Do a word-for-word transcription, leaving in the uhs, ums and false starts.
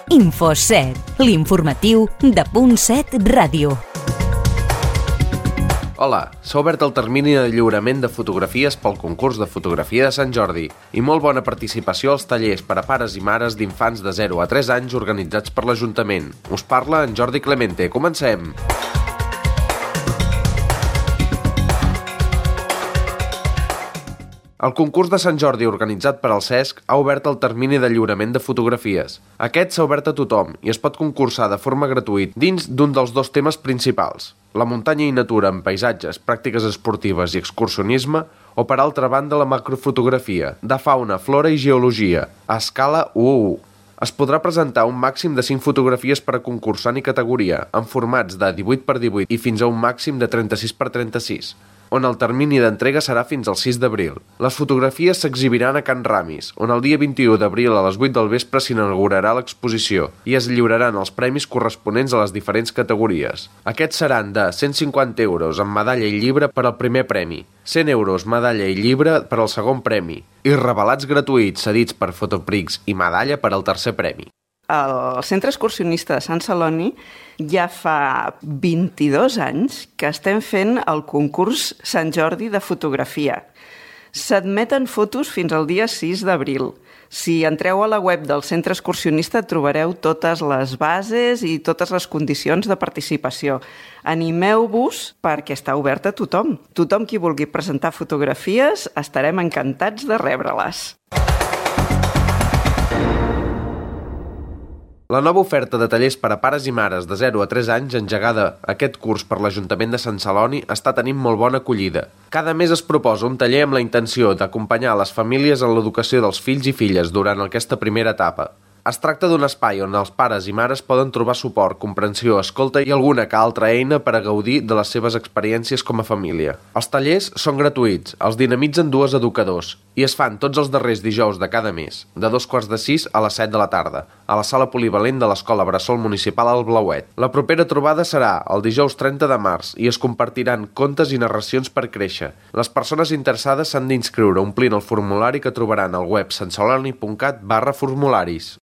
Infoset, l'informatiu de Punt set Ràdio. Hola, s'ha obert el termini de lliurament de fotografies pel concurs de fotografia de Sant Jordi i molt bona participació als tallers per a pares i mares d'infants de zero a tres anys organitzats per l'Ajuntament. Us parla en Jordi Clemente. Comencem! El concurs de Sant Jordi organitzat per al Cesc ha obert el termini de lliurament de fotografies. Aquest s'ha obert a tothom i es pot concursar de forma gratuïta dins d'un dels dos temes principals, la muntanya i natura en paisatges, pràctiques esportives i excursionisme, o per altra banda la macrofotografia, de fauna, flora i geologia, a escala u a u. Es podrà presentar un màxim de cinc fotografies per a concursant i categoria, en formats de divuit per divuit i fins a un màxim de trenta-sis per trenta-sis. On el termini d'entrega serà fins al sis d'abril. Les fotografies s'exhibiran a Can Ramis, on el dia vint-i-u d'abril a les vuit del vespre s'inaugurarà l'exposició i es lliuraran els premis corresponents a les diferents categories. Aquests seran de cent cinquanta euros amb medalla i llibre per al primer premi, cent euros medalla i llibre per al segon premi i revelats gratuïts cedits per Fotoprix i medalla per al tercer premi. El Centre Excursionista de Sant Celoni ja fa vint-i-dos anys que estem fent el concurs Sant Jordi de fotografia. S'admeten fotos fins al dia sis d'abril. Si entreu a la web del Centre Excursionista trobareu totes les bases i totes les condicions de participació. Animeu-vos perquè està obert a tothom. Tothom qui vulgui presentar fotografies estarem encantats de rebre-les. La nova oferta de tallers per a pares i mares de zero a tres anys engegada aquest curs per l'Ajuntament de Sant Celoni està tenint molt bona acollida. Cada mes es proposa un taller amb la intenció d'acompanyar les famílies en l'educació dels fills i filles durant aquesta primera etapa. Es tracta d'un espai on els pares i mares poden trobar suport, comprensió, escolta i alguna que altra eina per a gaudir de les seves experiències com a família. Els tallers són gratuïts, els dinamitzen dues educadors i es fan tots els darrers dijous de cada mes, de dos quarts de sis a les set de la tarda, a la sala polivalent de l'Escola Bressol Municipal al Blauet. La propera trobada serà el dijous trenta de març i es compartiran contes i narracions per créixer. Les persones interessades s'han d'inscriure omplint el formulari que trobaran al web santceloni punt cat barra formularis.